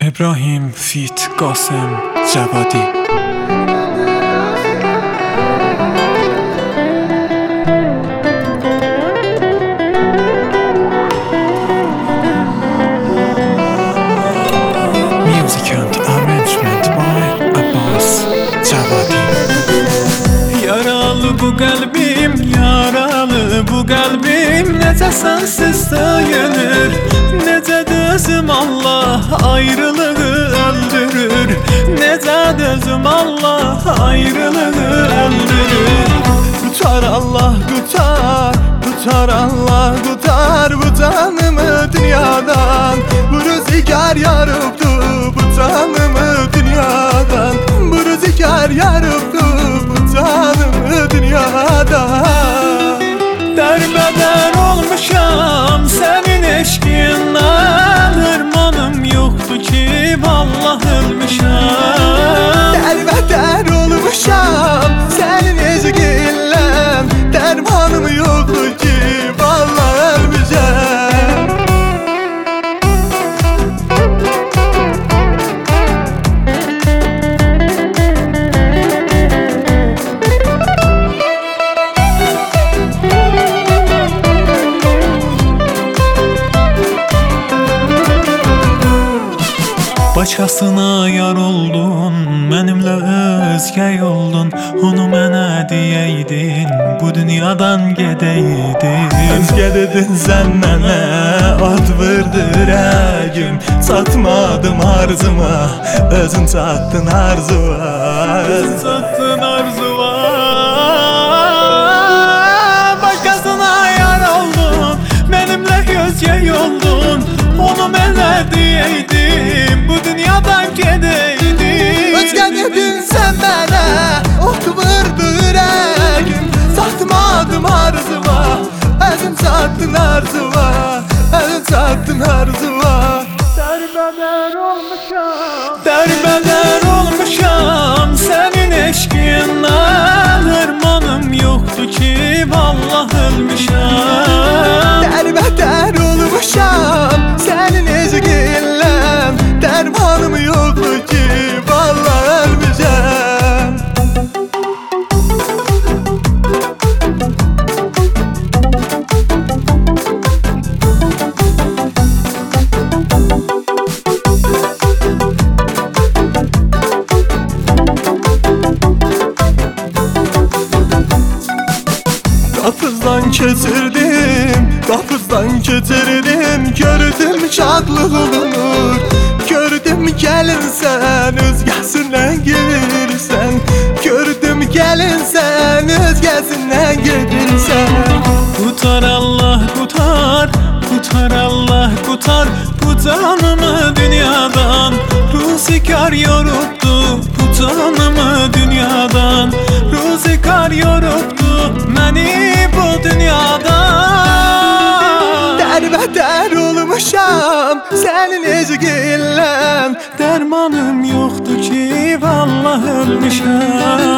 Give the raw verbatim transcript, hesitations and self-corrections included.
İbrahim Fit Qasım Cavadi. Music and arrangement by Abbas Cavadi. Yaralı bu kalbim, yaralı bu kalbim, necə sensiz dayanır, necə dözüm Allah ayrılığı öldürür, necə dözüm Allah ayrılığı öldürür. Tutar Allah tutar, tutar Allah tutar bu canımı dünyadan, bu rüzgar yarıptı bu canımı dünyadan, bu rüzgar yarıptı bu canımı dünyadan. Derbeder olmuşam senin eşkinden, hırmanım yoktu ki vallahi ölmüşəm. Derbeder olmuşam senin eşkinden, dermanım yoktu ki vallahi ölmüşəm. Başkasına yar oldun, mənimlə özgə yoldun, onu mənə deyəydin, bu dünyadan gedəydin. Özgə dedin sən mənə, ad vurdu ürəyim, çatmadım arzuma, özün çatdın arzuma, özün çatdın arzuma. Başkasına yar oldun, mənimlə özgə yoldun, onu mənə deyəydin, bu dünyadan gedəydin. Özgə dedin sən mənə, ot vurdu ürəyim, çatmadım arzuma, özün çatdın arzuma, özün çatdın arzuma. Derbeder olmuşam, derbeder olmuşam sənin eşqindən, hırmanım yoktu ki vallahi ölmüşəm. Derbeder olmuşam sənin eşqindən, dermanım yoktu ki vallahi ölmüşəm. Kapızdan keçirdim, kapızdan keçirdim, gördüm şadlığını, gördüm gəlin sən, özgəsindən gedirsən, gördüm gəlin sən, özgəsindən gedirsən. Qutar Allah qutar, qutar Allah qutar, bu canımı dünyadan, rüzgar yorubdu bu canımı dünyadan, rüzgar yorubdu məni bu dünyadan. Derbeder olmuşam senin eşqindən, dermanım yoktu ki vallahi ölmüşəm.